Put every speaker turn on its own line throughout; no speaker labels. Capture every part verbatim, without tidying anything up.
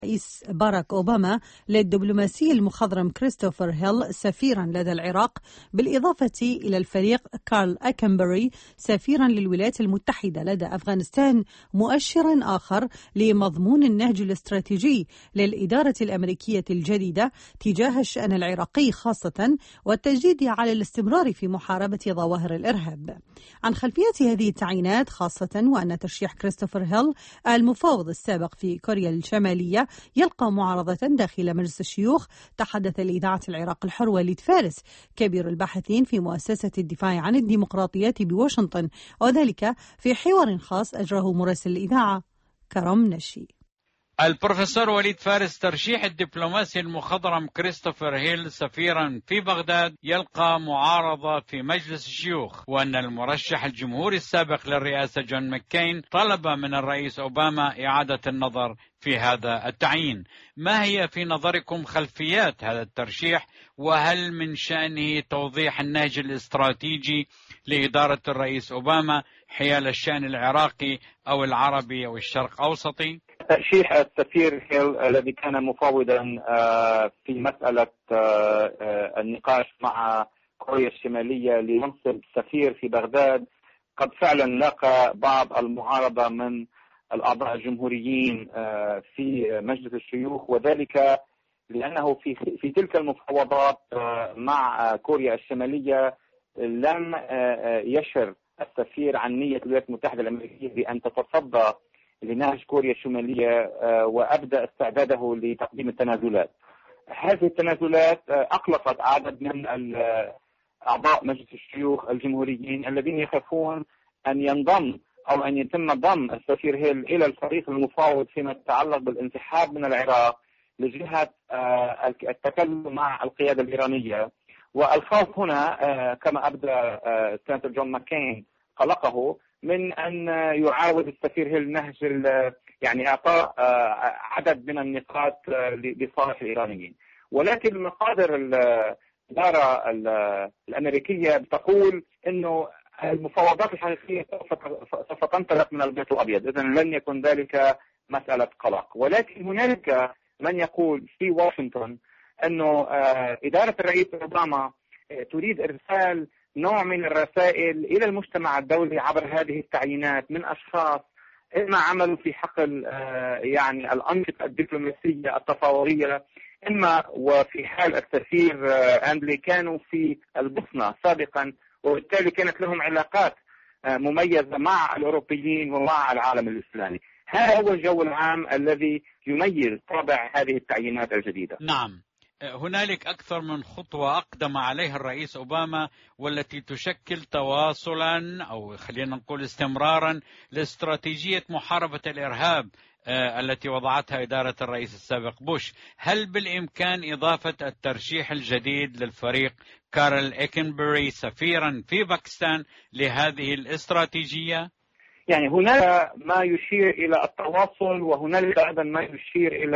رئيس باراك أوباما للدبلوماسي المخضرم كريستوفر هيل سفيرا لدى العراق، بالإضافة إلى الفريق كارل أكنبري سفيرا للولايات المتحدة لدى أفغانستان، مؤشرا آخر لمضمون النهج الاستراتيجي للإدارة الأمريكية الجديدة تجاه الشأن العراقي خاصة، والتجديد على الاستمرار في محاربة ظواهر الإرهاب. عن خلفية هذه التعيينات خاصة، وأن ترشيح كريستوفر هيل المفاوض السابق في كوريا الشمالية يلقى معارضة داخل مجلس الشيوخ، تحدث لإذاعة العراق الحر وليد فارس كبير الباحثين في مؤسسة الدفاع عن الديمقراطيات بواشنطن، وذلك في حوار خاص أجره مراسل الإذاعة كرم نشي.
البروفيسور وليد فارس، ترشيح الدبلوماسي المخضرم كريستوفر هيل سفيرا في بغداد يلقى معارضة في مجلس الشيوخ، وأن المرشح الجمهوري السابق للرئاسة جون ماكين طلب من الرئيس أوباما إعادة النظر في هذا التعيين. ما هي في نظركم خلفيات هذا الترشيح، وهل من شأنه توضيح النهج الاستراتيجي لإدارة الرئيس أوباما حيال الشأن العراقي أو العربي أو الشرق أوسطي؟
ترشيح السفير هيل الذي كان مفوضا في مسألة النقاش مع كوريا الشمالية لمنصب سفير في بغداد قد فعلا لاقى بعض المعارضة من الأعضاء الجمهوريين في مجلس الشيوخ، وذلك لأنه في في تلك المفاوضات مع كوريا الشمالية لم يشر السفير عن نية الولايات المتحدة الأمريكية بأن تتصدى لنهج كوريا الشمالية وأبدأ استعداده لتقديم التنازلات. هذه التنازلات أقلقت عدد من أعضاء مجلس الشيوخ الجمهوريين الذين يخافون أن ينضم أو أن يتم ضم السفير هيل إلى الفريق المفاوض فيما يتعلق بالانسحاب من العراق لجهة التكلم مع القيادة الإيرانية. والخوف هنا كما أبدى سيناتور جون ماكين قلقه من أن يعاود السفير هيل نهج يعني إعطاء عدد من النقاط لصالح الإيرانيين، ولكن المصادر الإدارة الأمريكية بتقول إنه المفاوضات الحقيقية سوف تنطلق من البيت الأبيض، إذن لن يكون ذلك مسألة قلق. ولكن هنالك من يقول في واشنطن أنه إدارة الرئيس أوباما تريد إرسال نوع من الرسائل إلى المجتمع الدولي عبر هذه التعيينات من أشخاص إما عملوا في حقل يعني الأنشطة الدبلوماسية التفاوضية، إما وفي حال السفير أندلي كانوا في البوسنة سابقا، وبالتالي كانت لهم علاقات مميزة مع الأوروبيين ومع العالم الإسلامي. هذا هو الجو العام الذي يميز طابع هذه التعيينات الجديدة.
نعم، هنالك أكثر من خطوة أقدم عليها الرئيس أوباما، والتي تشكل تواصلا أو خلينا نقول استمرارا لاستراتيجية محاربة الإرهاب التي وضعتها إدارة الرئيس السابق بوش. هل بالإمكان إضافة الترشيح الجديد للفريق كارل إكنبري سفيرا في باكستان لهذه الاستراتيجية؟
يعني هناك ما يشير إلى التواصل، وهنالك أيضا ما يشير إلى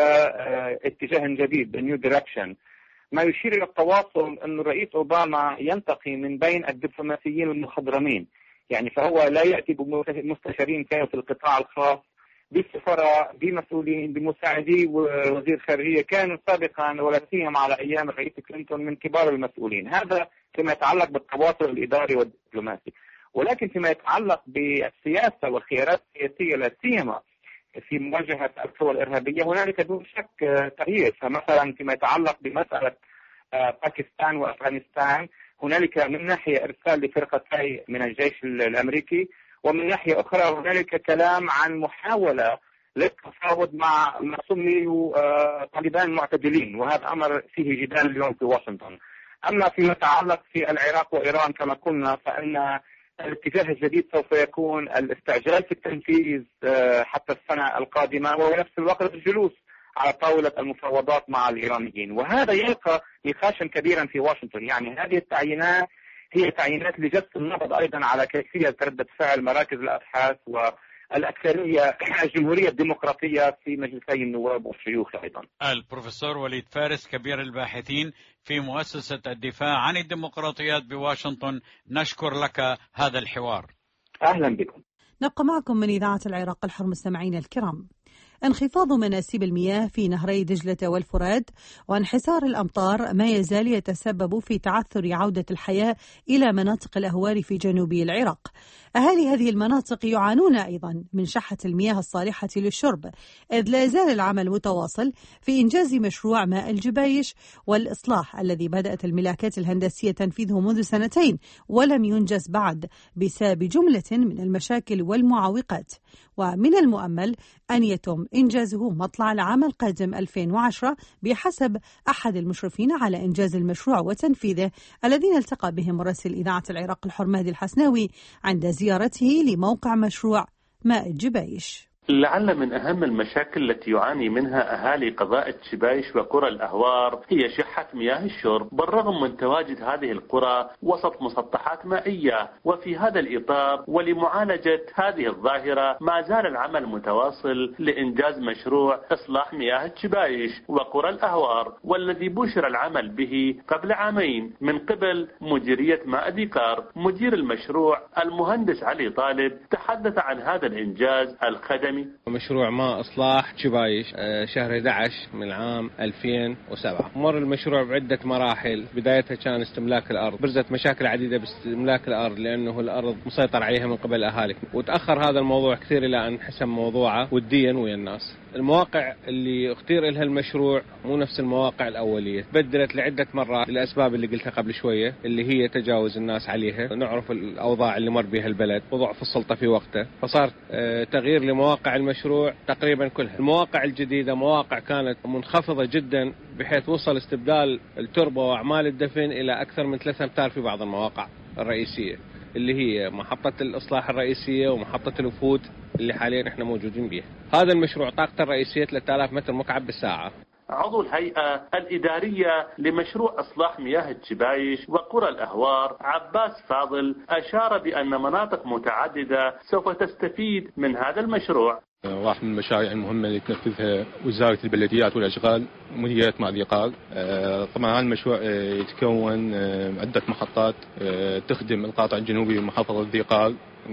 اتجاه جديد نيو دايركشن. ما يشير إلى التواصل أن الرئيس أوباما ينتقي من بين الدبلوماسيين المخضرمين، يعني فهو لا يأتي بمستشارين كانوا في القطاع الخاص، بالسفراء، بمسؤولين، بمساعدي وزير خارجية كانوا سابقا ولا سيما على أيام الرئيس كلينتون من كبار المسؤولين. هذا فيما يتعلق بالتواصل الإداري والدبلوماسي. ولكن فيما يتعلق بالسياسة والخيارات السياسية لا سيما في مواجهة القوى الإرهابية هنالك دون شك تغيير. فمثلا فيما يتعلق بمسألة باكستان وأفغانستان هنالك من ناحية إرسال لفرقتي من الجيش الأمريكي، ومن ناحية أخرى هنالك كلام عن محاولة للتفاوض مع ما سمي طالبان معتدلين، وهذا أمر فيه جدال اليوم في واشنطن. أما فيما يتعلق في العراق وإيران كما قلنا فإن الاتجاه الجديد سوف يكون الاستعجال في التنفيذ حتى السنة القادمة، وفي نفس الوقت الجلوس على طاولة المفاوضات مع الإيرانيين، وهذا يلقى نقاشا كبيرا في واشنطن. يعني هذه التعيينات هي تعيينات لجس النبض أيضا على كيفية ردة فعل مراكز الأبحاث والأكثرية الجمهورية الديمقراطية في مجلسي النواب والشيوخ أيضا.
البروفيسور وليد فارس كبير الباحثين في مؤسسة الدفاع عن الديمقراطيات بواشنطن، نشكر لك هذا الحوار.
أهلا بكم.
نبقى معكم من إذاعة العراق الحر مستمعين الكرام. انخفاض مناسيب المياه في نهري دجلة والفرات وانحسار الأمطار ما يزال يتسبب في تعثر عودة الحياة إلى مناطق الأهوار في جنوب العراق. أهالي هذه المناطق يعانون أيضا من شحة المياه الصالحة للشرب، إذ لا يزال العمل متواصل في إنجاز مشروع ماء الجبايش والإصلاح الذي بدأت الملاكات الهندسية تنفيذه منذ سنتين ولم ينجز بعد بسبب جملة من المشاكل والمعوقات. ومن المؤمل أن يتم إنجازه مطلع العام القادم ألفين وعشرة بحسب أحد المشرفين على إنجاز المشروع وتنفيذه الذين التقى بهم مراسل إذاعة العراق الحر مهدي الحسناوي عند زيارته لموقع مشروع ماء الجبايش.
لعل من أهم المشاكل التي يعاني منها أهالي قضاء جبايش وقرى الأهوار هي شحة مياه الشرب، بالرغم من تواجد هذه القرى وسط مسطحات مائية. وفي هذا الإطار ولمعالجة هذه الظاهرة ما زال العمل متواصل لإنجاز مشروع إصلاح مياه جبايش وقرى الأهوار، والذي بشر العمل به قبل عامين من قبل مديرية ماء ديقار. مدير المشروع المهندس علي طالب تحدث عن هذا الإنجاز الخدمي.
مشروع ماء إصلاح جبايش شهر أحد عشر من عام ألفين وسبعة. مر المشروع بعدة مراحل، بدايتها كان استملاك الأرض، برزت مشاكل عديدة باستملاك الأرض لأنه الأرض مسيطر عليها من قبل الأهالي، وتأخر هذا الموضوع كثير إلى أن حسم موضوعه وديا ويا الناس. المواقع اللي اختير لها المشروع مو نفس المواقع الأولية، تبدلت لعدة مرات للأسباب اللي قلتها قبل شوية اللي هي تجاوز الناس عليها، نعرف الأوضاع اللي مر بها البلد وضعف السلطة في وقته، فصار تغيير لمواقع المشروع تقريبا كلها. المواقع الجديدة مواقع كانت منخفضة جدا بحيث وصل استبدال التربة وأعمال الدفن إلى أكثر من ثلاثة أمتار في بعض المواقع الرئيسية اللي هي محطة الإصلاح الرئيسية ومحطة الوفود اللي حاليا احنا موجودين بها. هذا المشروع طاقته الرئيسية ثلاثة آلاف متر مكعب بالساعة.
عضو الهيئة الإدارية لمشروع إصلاح مياه الجبايش وقرى الأهوار عباس فاضل أشار بأن مناطق متعددة سوف تستفيد من هذا المشروع.
واحد من المشاريع المهمة اللي تنفذها وزارة البلديات والأشغال مديرية ماء ديقار. طبعا هذا المشروع يتكون من عدة محطات تخدم القاطع الجنوبي من محافظة ديقار،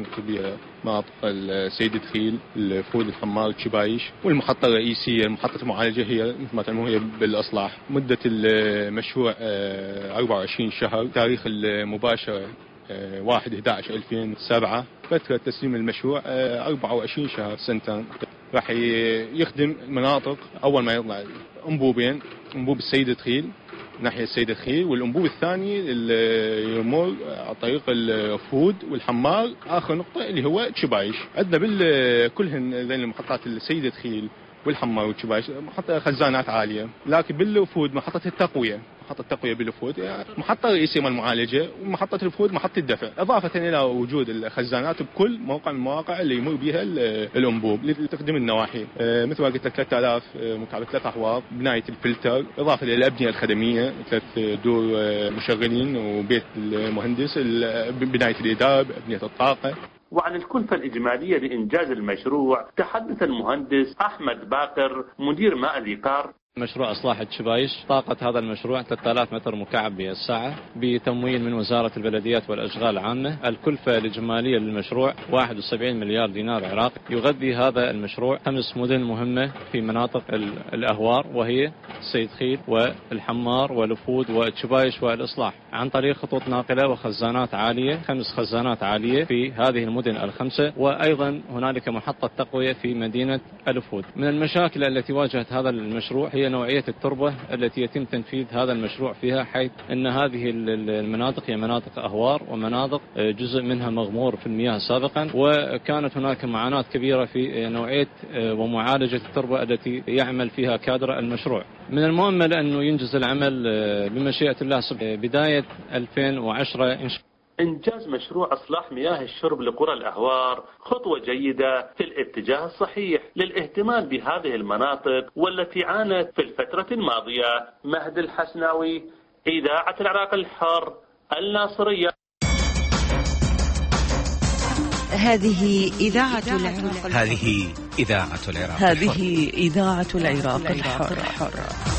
مناطق السيد دخيل، الفود، الحمار، الجبايش، والمحطة الرئيسية محطة المعالجة هي مثل ما تعلمون هي بالإصلاح. مدة المشروع أربعة وعشرين شهر، تاريخ المباشرة واحد أحد عشر ألفين وسبعة، فترة تسليم المشروع أربعة وعشرين شهر سنتين. راح يخدم مناطق أول ما يطلع أنبوبين، أنبوب السيد دخيل ناحية السيد دخيل، والأنبوب الثاني اللي يمر على طريق الفود والحمار. آخر نقطة اللي هو جبايش. عندنا بالكلهن ذين المحطات السيد دخيل والحمار والجبايش محطة خزانات عالية، لكن بالوفود محطة التقوية، محطة التقوية بالوفود يعني محطة رئيسية من المعالجة، ومحطة الوفود محطة الدفع، إضافة إلى وجود الخزانات بكل موقع من المواقع اللي يمر بها الأنبوب اللي تخدم النواحي. مثل ما قلت لك ثلاثة آلاف مكعب، ثلاث أحواض، بناية الفلتر، إضافة إلى الأبنية الخدمية، ثلاث دور مشغلين وبيت المهندس، بناية الإدارة، أبنية الطاقة.
وعن الكلفة الإجمالية لإنجاز المشروع تحدث المهندس أحمد باقر مدير ماء ديقار.
مشروع إصلاح الجبايش طاقة هذا المشروع ثلاثة آلاف متر مكعب بالساعة بتمويل من وزارة البلديات والأشغال العامة. الكلفة الإجمالية للمشروع واحد وسبعين مليار دينار عراقي. يغذي هذا المشروع خمس مدن مهمة في مناطق الأهوار، وهي السيد خيل والحمار والوفود والجبايش والإصلاح، عن طريق خطوط ناقلة وخزانات عالية، خمس خزانات عالية في هذه المدن الخمسة، وأيضا هنالك محطة تقوية في مدينة الوفود. من المشاكل التي واجهت هذا المشروع هي نوعية التربة التي يتم تنفيذ هذا المشروع فيها، حيث أن هذه المناطق هي مناطق أهوار ومناطق جزء منها مغمور في المياه سابقا، وكانت هناك معاناة كبيرة في نوعية ومعالجة التربة التي يعمل فيها كادر المشروع. من المؤمل أنه ينجز العمل بمشيئة الله بداية ألفين وعشرة إن شاء الله.
إنجاز مشروع إصلاح مياه الشرب لقرى الأهوار خطوة جيدة في الاتجاه الصحيح للاهتمام بهذه المناطق والتي عانت في الفترة الماضية. مهدي الحسناوي، إذاعة العراق الحر، الناصرية.
هذه إذاعة العراق.
هذه إذاعة العراق.
هذه إذاعة العراق الحر.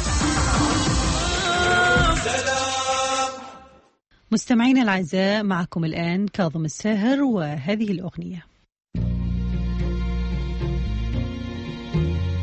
مستمعين الأعزاء، معكم الآن كاظم الساهر وهذه الأغنية.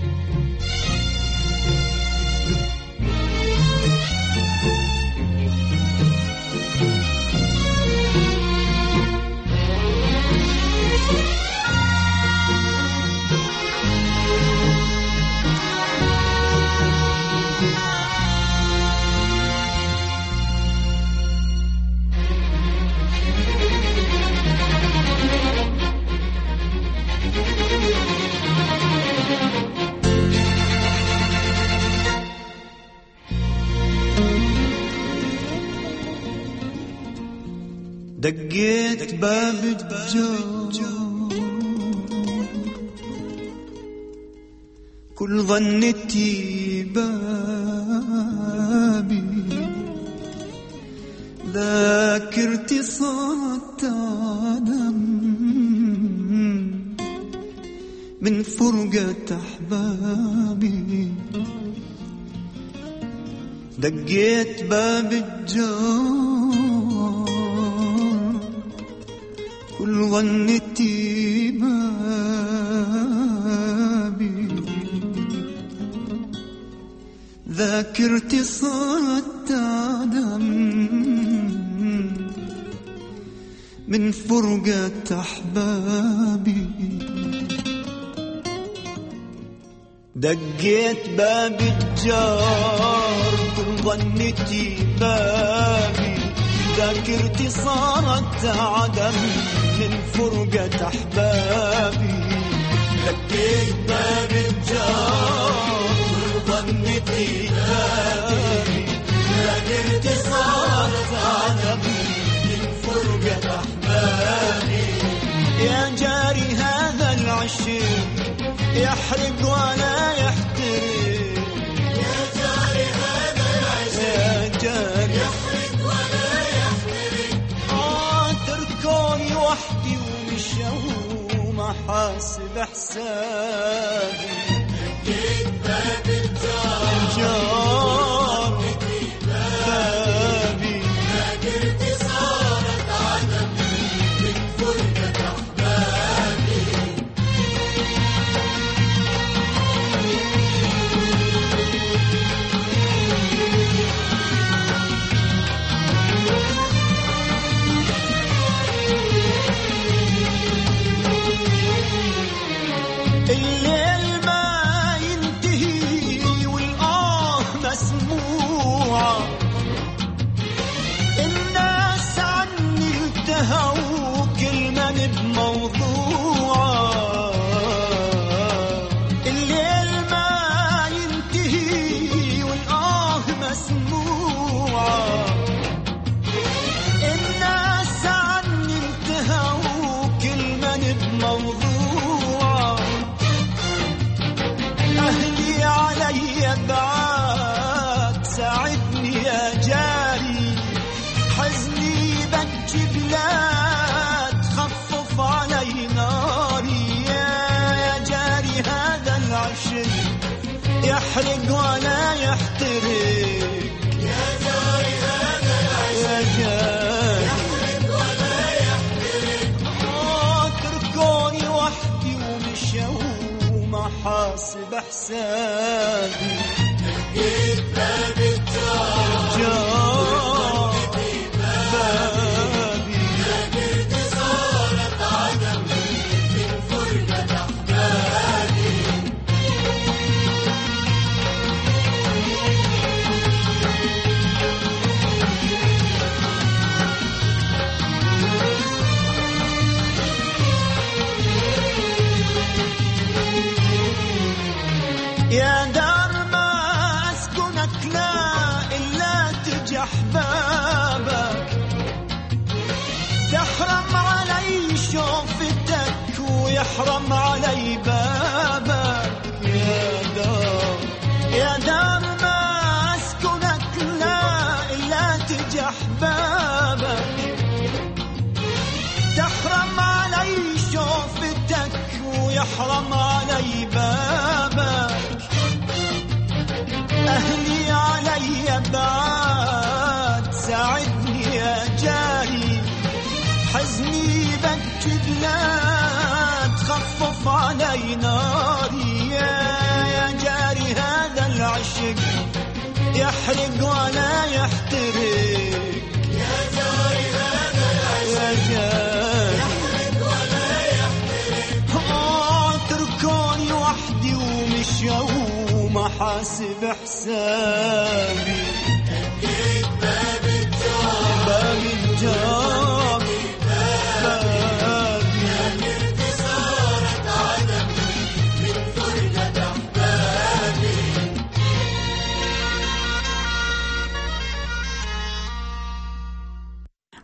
دقيت باب الجار كل ظنتي بابي ذاكرتي صوت عدم من فرقة أحبابي دقيت باب الجار كل ظنتي بابي ذاكرتي صوت عدم من فرقة أحبابي دقيت باب الجار كل ظنتي بابي ذاكرتي صارت عدم من فرقة أحبابي دقيت باب الجار كل ظنتي بابي ذاكرتي صارت عدم من فرقة أحبابي يا جاري هذا العشق يحرق ولا يحترق يا جاري هذا العشق يا جاري يحرق ولا يحترق آه تركوني وحدي ومشوا وما حاسب حسابي دقيت باب الجار بابي ذاكرتي صارت عدم من فرقة أحبابي الليل ما ينتهي والآه مسموعة الناس عني انتهوا كل من بموضوعة الليل ما ينتهي والآه مسموعة الناس عني انتهوا كل من بموضوعة أهلي علي بعاد ساعدني يا جاري حزني بكي بلاد خفف علي ناري يا جاري هذا العشق يحرق ولا يحترق يا جاري هذا العشق يحرق ولا يحترق آه تركوني وحدي ومشوا ما حاسب حسابي دقيت باب الجار بابي ذاكرتي صارت عدم من فرقة أحبابي يا دار ما أسكنك لا إلا تجي أحبابك تحرم علي شوفتك ويحرم علي بابك يا دار يا دار ما أسكنك لا إلا تجي أحبابك تحرم علي شوفتك ويحرم علي بابك أهلي علي بعاد ساعدني يا جاري حزني بكي بلاد خفف علي ناري يا جاري هذا العشق يحرق ولا يحترق يا جاري هذا العشق يحرق ولا يحترق آه تركوني وحدي ومشوا ما حاسب حسابي دقيت باب الجار باب الجار بابي ذاكرتي صارت عدم من فرقة أحبابي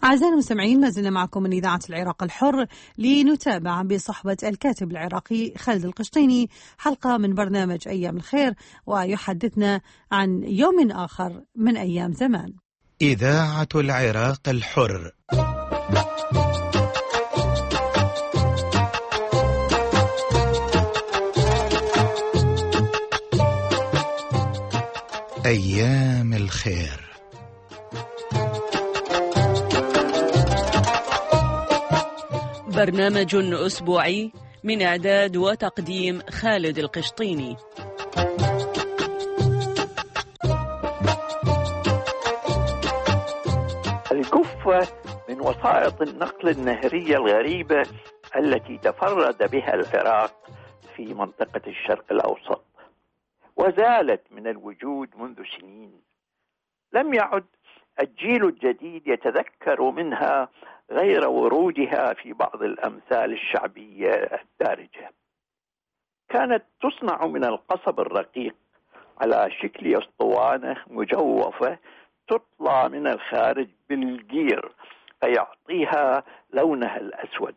أعزائي المستمعين، ما زلنا معكم من إذاعة العراق الحر لنتابع بصحبة الكاتب العراقي خالد القشطيني حلقة من برنامج أيام الخير، ويحدثنا عن يوم آخر من أيام زمان.
إذاعة العراق الحر. أيام الخير.
برنامج أسبوعي من إعداد وتقديم خالد القشطيني.
الجفة من وسائط النقل النهرية الغريبة التي تفرد بها العراق في منطقة الشرق الأوسط، وزالت من الوجود منذ سنين. لم يعد الجيل الجديد يتذكر منها غير ورودها في بعض الأمثال الشعبية الدارجة. كانت تصنع من القصب الرقيق على شكل أسطوانة مجوفة تطلى من الخارج بالجير فيعطيها لونها الأسود.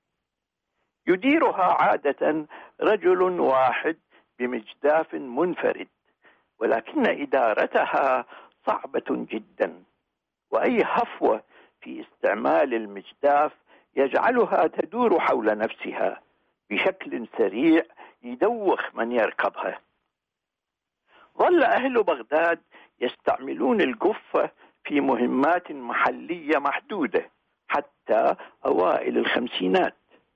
يديرها عادة رجل واحد بمجداف منفرد، ولكن إدارتها صعبة جدا، وأي هفوة في استعمال المجداف يجعلها تدور حول نفسها بشكل سريع يدوخ من يركبها. ظل أهل بغداد يستعملون الجفة في مهمات محلية محدودة حتى أوائل الخمسينات،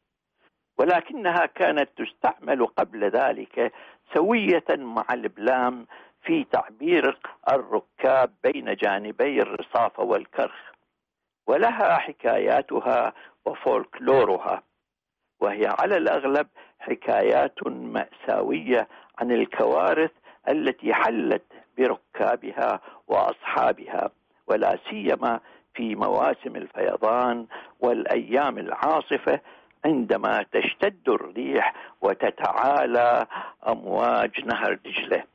ولكنها كانت تستعمل قبل ذلك سوية مع البلام في تعبير الركاب بين جانبي الرصافة والكرخ، ولها حكاياتها وفولكلورها، وهي على الأغلب حكايات مأساوية عن الكوارث التي حلت بركابها وأصحابها، ولا سيما في مواسم الفيضان والأيام العاصفة عندما تشتد الريح وتتعالى أمواج نهر دجلة.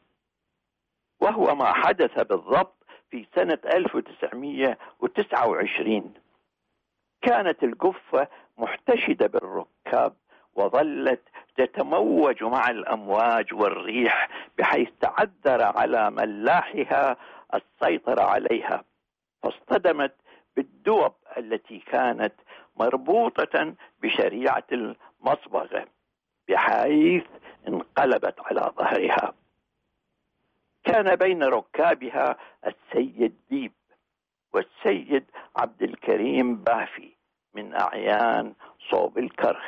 وهو ما حدث بالضبط في سنة ألف وتسعمائة وتسعة وعشرين. كانت الجفة محتشدة بالركاب وظلت تتموج مع الأمواج والريح بحيث تعذر على ملاحها السيطرة عليها، فاصطدمت بالدوب التي كانت مربوطة بشريعة المصبغة بحيث انقلبت على ظهرها. كان بين ركابها السيد ديب والسيد عبد الكريم بافي من أعيان صوب الكرخ،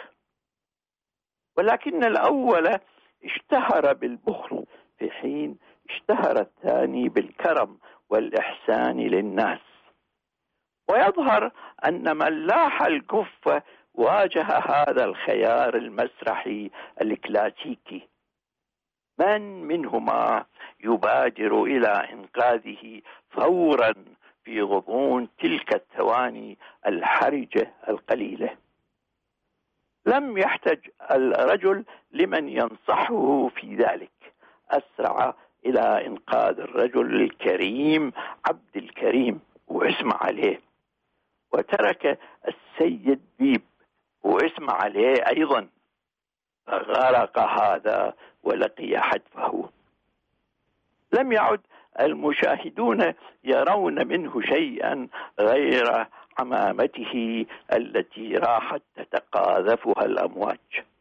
ولكن الأول اشتهر بالبخل في حين اشتهر الثاني بالكرم والإحسان للناس. ويظهر أن ملاح الجفة واجه هذا الخيار المسرحي الكلاسيكي، من منهما يبادر إلى إنقاذه فورا في غضون تلك الثواني الحرجة القليلة. لم يحتج الرجل لمن ينصحه في ذلك، أسرع إلى إنقاذ الرجل الكريم عبد الكريم واسم عليه، وترك السيد ديب واسم عليه أيضا، فغرق هذا ولقي حتفه. لم يعد المشاهدون يرون منه شيئا غير عمامته التي راحت تتقاذفها الأمواج.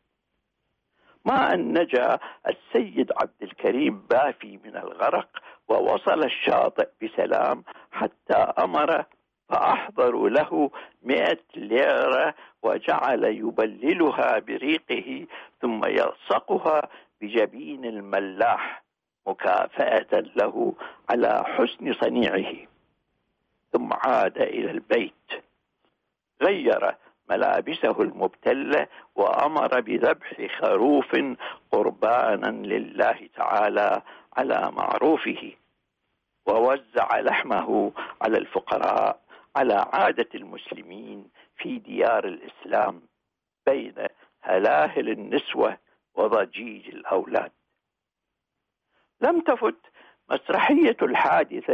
ما أن نجا السيد عبد الكريم بافي من الغرق ووصل الشاطئ بسلام حتى أمر فأحضروا له مئة ليرة وجعل يبللها بريقه ثم يلصقها بجبين الملاح مكافأة له على حسن صنيعه. ثم عاد إلى البيت، غير ملابسه المبتلة وأمر بذبح خروف قربانا لله تعالى على معروفه، ووزع لحمه على الفقراء على عادة المسلمين في ديار الإسلام بين هلاهل النسوة وضجيج الأولاد. لم تفت مسرحية الحادثة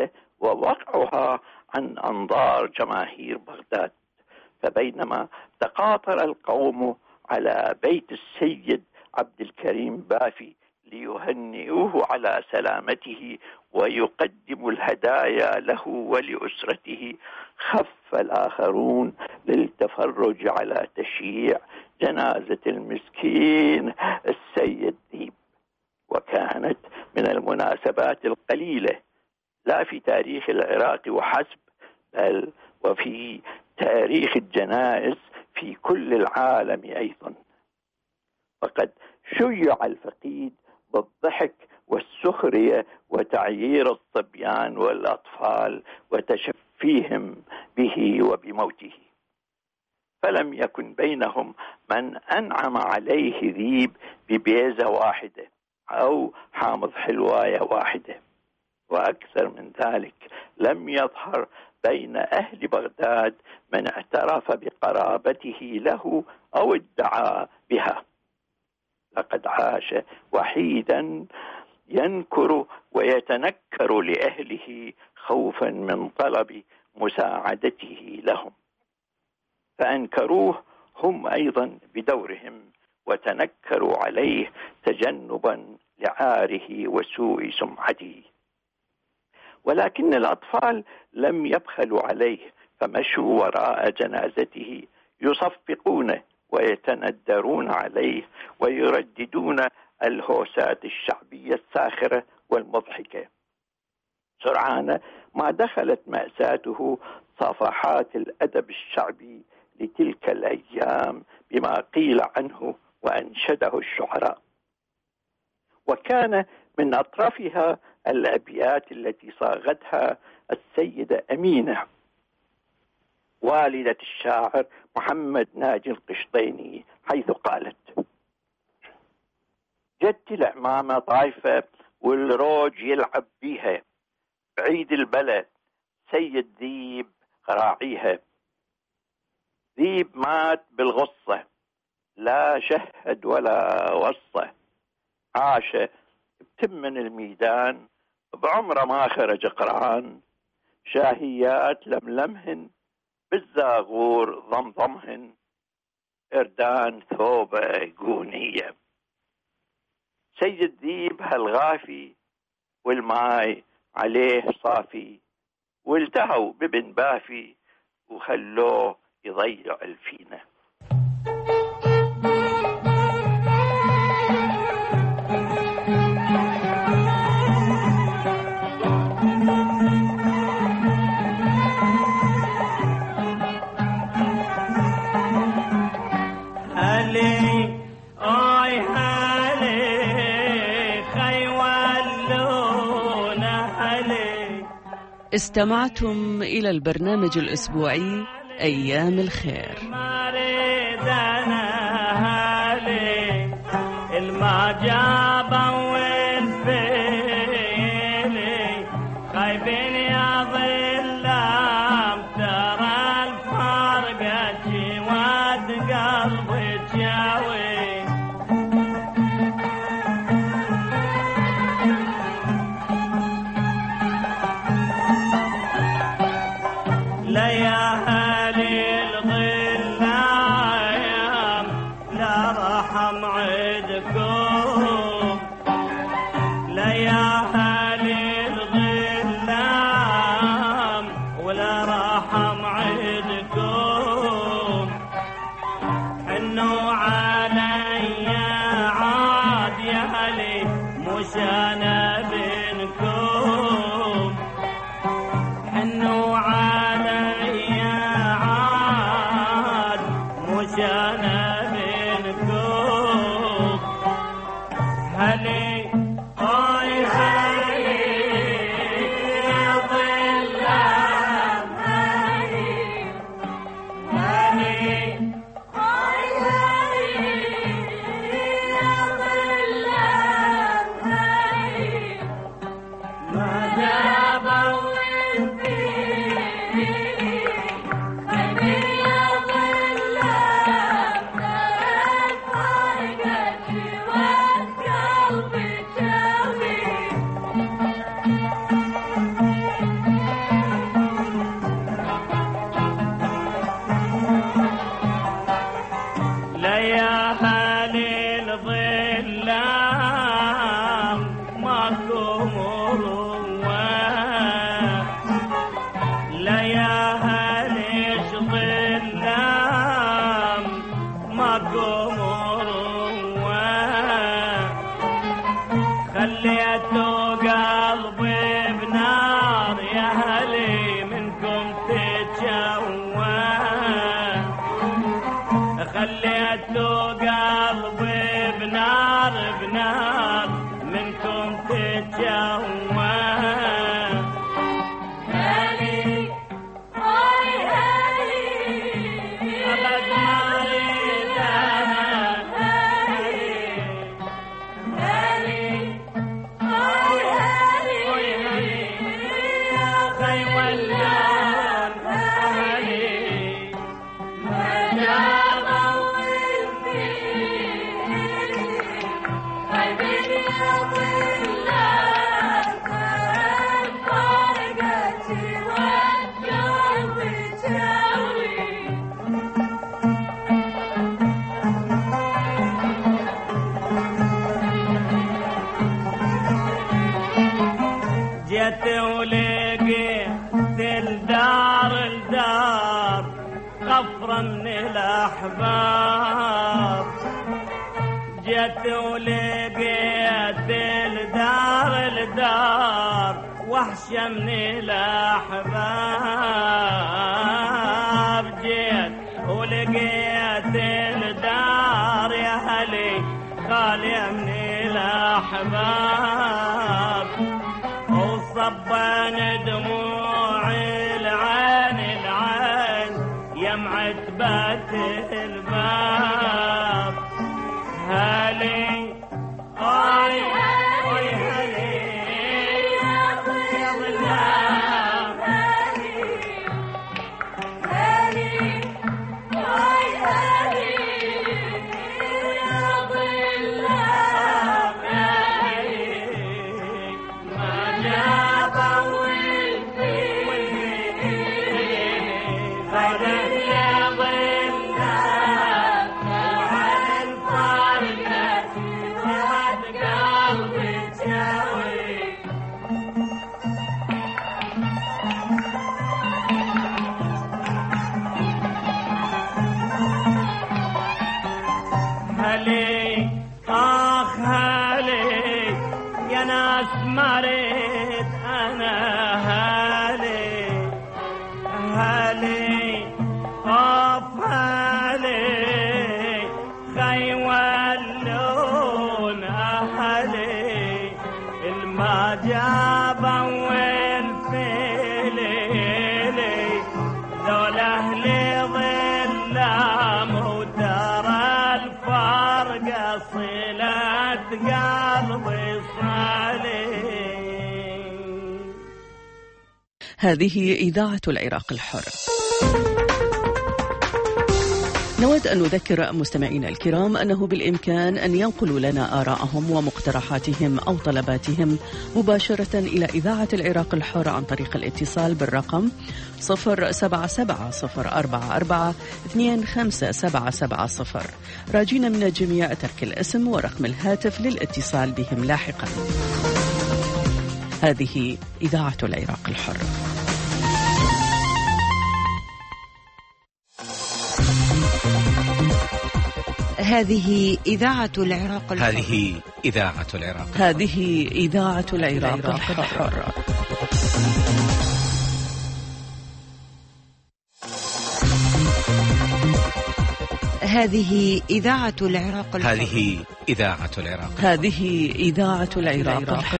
ووقعها عن أنظار جماهير بغداد. فبينما تقاطر القوم على بيت السيد عبد الكريم بافي ليهنئوه على سلامته ويقدموا الهدايا له ولأسرته، خف الآخرون للتفرج على تشييع جنازة المسكين السيد ذيب. وكانت من المناسبات القليلة لا في تاريخ العراق وحسب، بل وفي تاريخ الجنائز في كل العالم أيضا. فقد شيع الفقيد بالضحك والسخرية وتعيير الصبيان والأطفال وتشفيهم به وبموته، فلم يكن بينهم من أنعم عليه ذيب ببيزة واحدة أو حامض حلواية واحدة. وأكثر من ذلك، لم يظهر بين أهل بغداد من اعترف بقرابته له أو ادعى بها. لقد عاش وحيدا ينكر ويتنكر لأهله خوفا من طلب مساعدته لهم، فأنكروه هم أيضا بدورهم وتنكروا عليه تجنبا لعاره وسوء سمعته. ولكن الأطفال لم يبخلوا عليه، فمشوا وراء جنازته يصفقونه ويتندرون عليه ويرددون الهوسات الشعبية الساخرة والمضحكة. سرعان ما دخلت مأساته صفحات الأدب الشعبي لتلك الأيام بما قيل عنه وأنشده الشعراء. وكان من أطرافها الأبيات التي صاغتها السيدة أمينة والدة الشاعر محمد ناجي القشطيني، حيث قالت: جدتي العمامة طايفة والروج يلعب بيها، بعيد البلد سيد ذيب راعيها، ذيب مات بالغصة لا شهد ولا وصة، عاش بتمن الميدان بعمره ما خرج قرعان، شاهيات لملمهن بالزاغور ضمضمهن، إردان ثوبة قونية، سيد ذيب هالغافي والماي عليه صافي، والتهوا ببن بافي وخلوه يضيع الفينة.
استمعتم إلى البرنامج الأسبوعي أيام الخير.
بنار يا هلي منكم تتشوى خليتوا قلبي بنار بنار منكم تتشوى
هلي هاي هلي
أبد ما ريدها
هلي هلي هاي هلي يا
خي واللون
هلي ما جابوا
جيت ولقيت الدار الدار غفرة من الأحباب جيت ولقيت الدار الدار وحشة من الأحباب جيت ولقيت الدار يا هلي خالية من الأحباب وصبان دموع العين العين يمعت بات الباب هلي هاي هاي هلي يا ظلام
هلي هلي هاي هلي يا ظلام
ما جابوا غدا يا ظلام وعلى الفرقة وعد قلبي تشاوي هلي آخ هلي يا ناس مريت أنا هلي هلي آف هلي خي واللون أهلي الما جابا والفيلي ذول أهلي ظلام ودار الفرقة صلة قلبي صالح.
هذه إذاعة العراق الحر. نود أن نذكر مستمعينا الكرام أنه بالإمكان أن ينقلوا لنا آراءهم ومقترحاتهم أو طلباتهم مباشرة إلى إذاعة العراق الحر عن طريق الاتصال بالرقم صفر سبعة سبعة صفر أربعة أربعة اثنين خمسة سبعة سبعة صفر. راجين من الجميع ترك الاسم ورقم الهاتف للاتصال بهم لاحقا. هذه إذاعة العراق الحر.
هذه إذاعة العراق الحر.
هذه إذاعة العراق الحر.
هذه إذاعة العراق الحر.
هذه إذاعة العراق الحر.
هذه إذاعة العراق.
هذه إذاعة العراق الحر.